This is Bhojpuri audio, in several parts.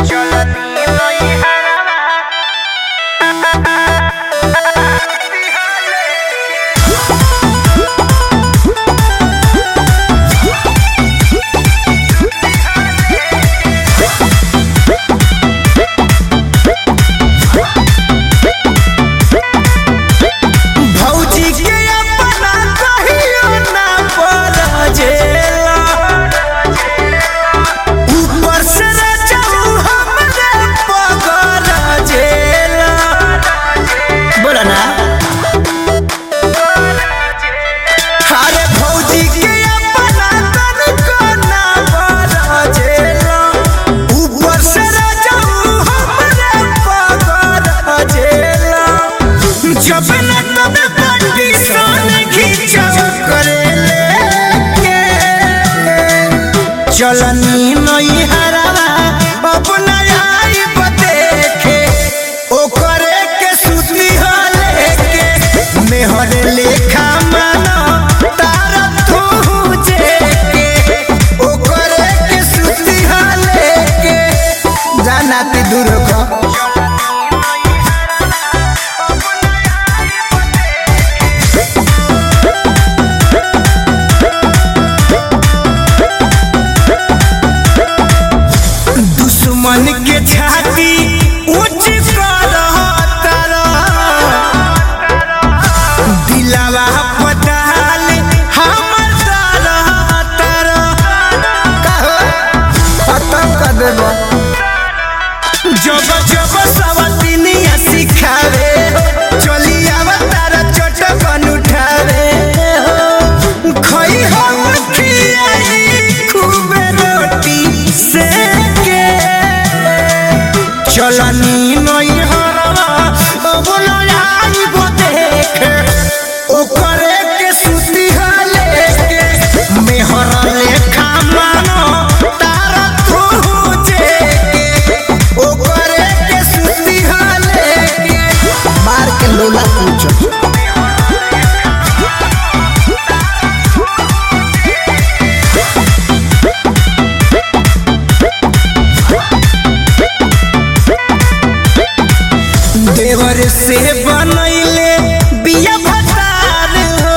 चलनी नहीं हरावा अपना आई देखे ओकरे के सुती हले के मेहर लेखा मानो तारा तुझे के ओकरे के सुती हले के जाना ती दूर को मन के छाती ऊंच कर दिलावा पताल हमर तर कहो खत्म कर देबो जब जब सवतिनिया सिखावे चली अवतार चटकन उठावे खई हम खियाई खूब रोटी से चलनी नहीं हरवा बोलो आई वो देखे ओकरे के सुती हले के मेहर लेखा मानो तारा तुझे के ओकरे के सुती हले के मार के लोला पूछो देवर से बनैले बिया भतार हो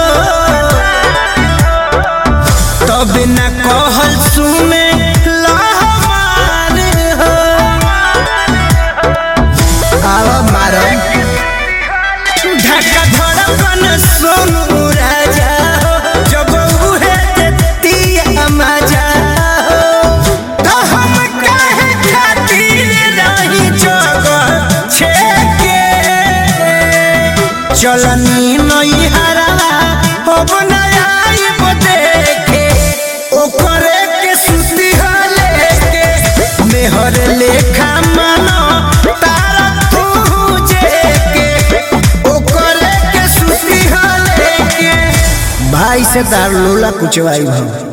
तब न कहल सुने लहमार हो आवा मार ढका धड़कन सोनू राजा हो जब उहे देतिया मजा हो तो हम काहे खातिर रही जगह छे चलनी नहीं हरावा अपना आई देखे ओकरे के सुती हले के मेहर लेखा मानो तारा तुझे के ओकरे के सुती हले के भाई से तार लोला कुचवाई भाई।